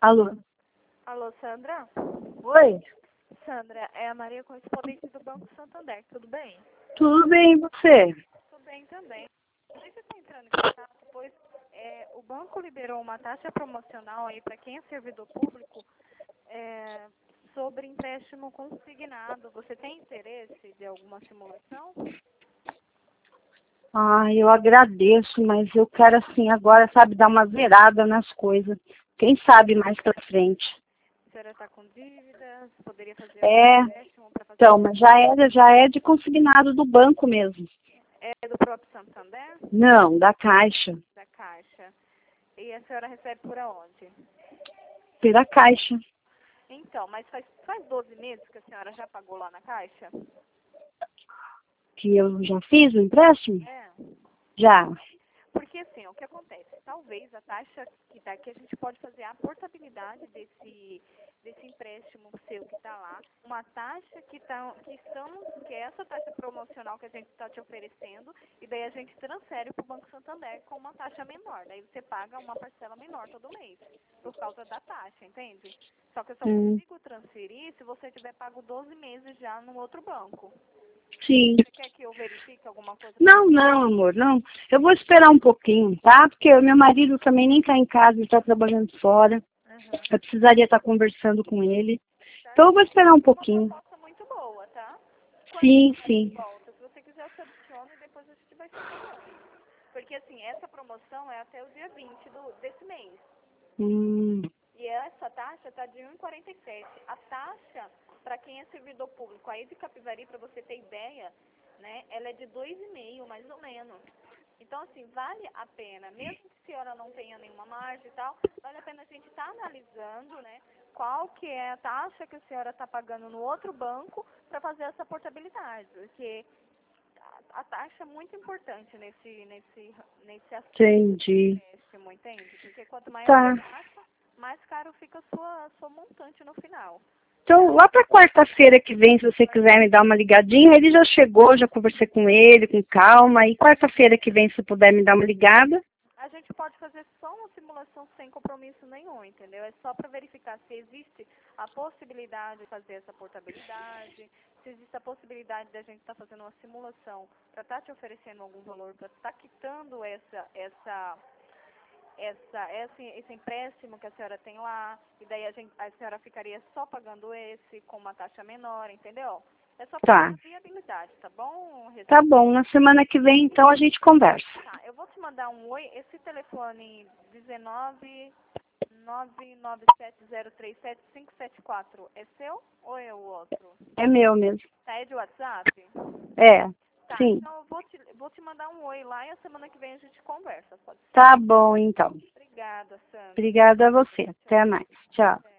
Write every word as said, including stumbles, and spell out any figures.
Alô? Alô, Sandra? Oi? Sandra, é a Maria, correspondente do Banco Santander, tudo bem? Tudo bem, e você? Tudo bem também. Você está entrando em contato, pois é, o banco liberou uma taxa promocional aí para quem é servidor público é, sobre empréstimo consignado. Você tem interesse de alguma simulação? Ah, eu agradeço, mas eu quero assim agora, sabe, dar uma zerada nas coisas. Quem sabe mais pra frente. A senhora está com dívidas? Poderia fazer É, algum empréstimo para fazer então, uma mas já é, já é de consignado do banco mesmo. É do próprio Santander? Não, da Caixa. Da Caixa. E a senhora recebe por aonde? Pela Caixa. Então, mas faz, faz doze meses que a senhora já pagou lá na Caixa? Que eu já fiz o empréstimo? É. Já. Porque assim, o que acontece? Talvez a taxa que está aqui, a gente pode fazer a portabilidade desse, desse empréstimo seu que está lá, uma taxa que, tá, que, são, que é essa taxa promocional que a gente está te oferecendo, e daí a gente transfere para o Banco Santander com uma taxa menor. Daí você paga uma parcela menor todo mês, por causa da taxa, entende? Só que eu só Hum. consigo transferir se você tiver pago doze meses já no outro banco. Sim. Você quer que eu verifique alguma coisa? Não, não, amor, não. Eu vou esperar um pouquinho, tá? Porque o meu marido também nem tá em casa, ele tá trabalhando fora. Uhum. Eu precisaria estar conversando com ele. Tá? Então eu vou esperar um É uma pouquinho. proposta muito boa, tá? Quando Sim, você sim. volta, se você quiser, eu te adiciono e depois a gente vai se falando. Porque, assim, essa promoção é até o dia vinte do, desse mês. Hum, E essa taxa está de um vírgula quarenta e sete. A taxa, para quem é servidor público aí de Capivari, para você ter ideia, né, ela é de dois vírgula cinco, mais ou menos. Então, assim, vale a pena, mesmo que a senhora não tenha nenhuma margem e tal, vale a pena a gente estar analisando, né, qual que é a taxa que a senhora está pagando no outro banco para fazer essa portabilidade, porque a, a taxa é muito importante nesse, nesse, nesse assunto entendi. de empréstimo, entende? Porque quanto maior Tá. a taxa, mais caro fica a sua, sua montante no final. Então, lá pra quarta-feira que vem, se você quiser me dar uma ligadinha, ele já chegou, já conversei com ele, com calma. E quarta-feira que vem, se puder me dar uma ligada. A gente pode fazer só uma simulação sem compromisso nenhum, entendeu? É só para verificar se existe a possibilidade de fazer essa portabilidade, se existe a possibilidade de a gente estar fazendo uma simulação para estar te oferecendo algum valor, para estar quitando essa, essa, essa, esse, esse empréstimo que a senhora tem lá, e daí a, gente, a senhora ficaria só pagando esse com uma taxa menor, entendeu? É só para Tá. ver a viabilidade, tá bom, Rita? Tá bom. Na semana que vem, então, a gente conversa. Tá, eu vou te mandar um oi. Esse telefone dezenove nove nove sete zero três sete cinco sete quatro é seu ou é o outro? É meu mesmo. Tá, é de WhatsApp? É. Tá, Sim. então eu vou te, vou te mandar um oi lá e a semana que vem a gente conversa, pode ser? Tá bom, então. Obrigada, Sandra. Obrigada a você. Até mais. Tchau.